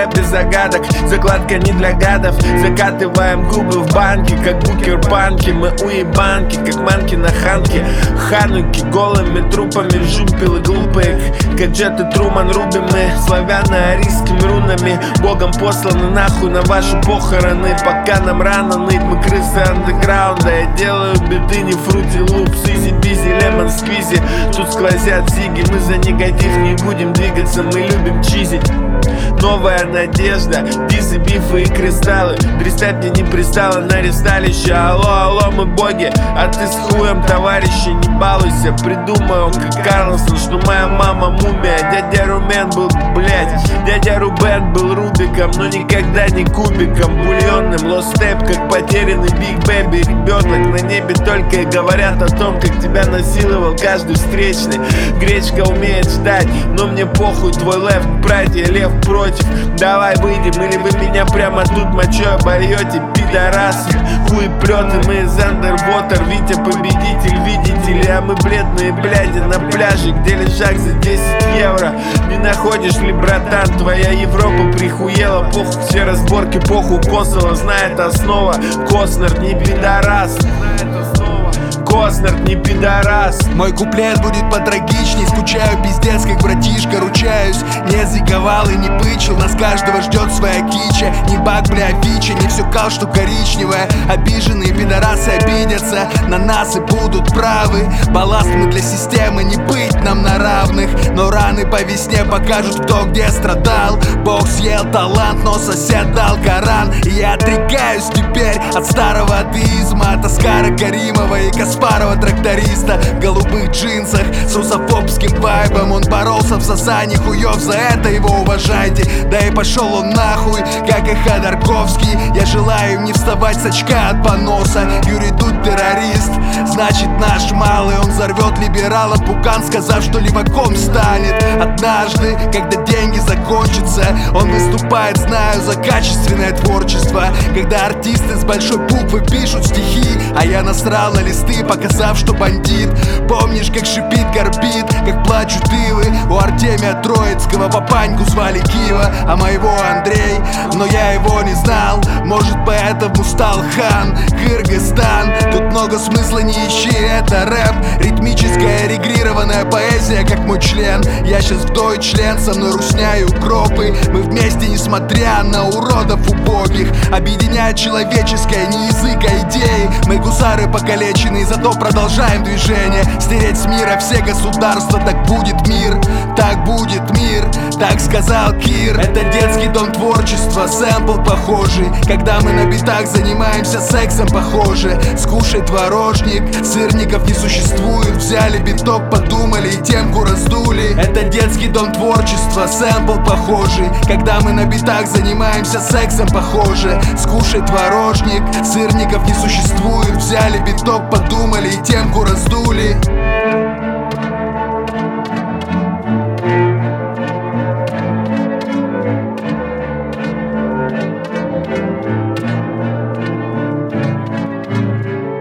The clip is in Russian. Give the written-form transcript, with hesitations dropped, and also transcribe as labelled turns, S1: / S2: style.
S1: рэп без загадок, закладка не для гадов. Закатываем губы в банке, как букер-панки. Мы уебанки, как манки на ханке. Хануки голыми трупами, жумпелы глупые, как джеты Труман. Рубим мы славяно-арийскими рунами, богом посланы нахуй на ваши похороны. Пока нам рано ныть, мы крысы андеграунда. Я делаю биты, не фрути лупс, изи-бизи, лемон сквизи. Тут сквозят зиги, мы за негатив не будем двигаться, мы любим чизить. Новая надежда, дисы, бифы и кристаллы. Дристать мне не пристало на ресталище. Алло, алло, мы боги, а ты с хуем, товарищи, не балуйся. Придумай он как Карлсон, что моя мама мумия. Дядя Румен был, блять, дядя Рубен был Рубиком, но никогда не кубиком бульонным. Лостеп, как потерянный Биг Бэби. Ребенок на небе только и говорят о том, как тебя насиловал каждый встречный. Гречка умеет ждать, но мне похуй, твой лев, братья, лев против. Давай выйдем, или вы меня прямо тут мочой обольете, пидорасы. Хуеплеты, мы из Underwater, Витя победитель, видите ли. А мы бледные бляди на пляже, где лежак за 10 евро. Не находишь ли, братан, твоя Европа прихуела? Похуй все разборки, похуй Косово знает основа. Коснер не пидорас, Коснер не пидорас.
S2: Мой куплет будет потрагичней. Скучаю пиздец, как братишка, ручаюсь. Не зиговал и не бычил, нас каждого ждет своя кича. Не баг, бля, фича, не все кал, что коричневое. Обиженные пидорасы обидятся на нас и будут правы. Балласт мы для системы, не быть нам на равных. Но раны по весне покажут, кто где страдал. Бог съел талант, но сосед дал Коран. И я отрекаюсь теперь от старого атеизма, от Оскара Каримова и Каспарова тракториста в голубых джинсах с русофобским вайбом. Он боролся в сосании хуев, за это его уважайте. Да и пошел он нахуй, как и Ходорковский. Я желаю им не вставать с очка от поноса. Юрий Дудь террорист, значит наш малый. Он взорвет либерала Пукан, сказав, что леваком станет. Однажды, когда деньги закончатся, он выступает, знаю, за качественное творчество. Когда артисты с большой буквы пишут стихи, а я насрал на листы, показав, что бандит. Помнишь, как шипит, горбит, как плачут ивы. У Артемия Троицкого папаньку звали Кива, а моего Андрей, но я его не знал. Может, поэтому стал хан Кыргызстан. Тут много смысла, не ищи, это рэп. Ритмическая регрированная поэзия, как мой член. Я сейчас вдой член, со мной русня и укропы. Мы вместе, несмотря на уродов убогих. Объединяет человеческое, не язык, а идеи. Мы гусары покалеченные, зато продолжаем движение. Стереть с мира все государства, так будет мир. Так будет мир, так сказал Кир. Это детский дом творчества, сэмпл похожий. Когда мы на битах занимаемся сексом, похоже. Скушай творожник, сырников не существует. Взяли биток, подумали и темку раздули. Это детский дом творчества, сэмпл похожий. Когда мы на битах занимаемся сексом, похоже. Скушай творожник, сырников не существует. Взяли биток, подумали и темку раздули.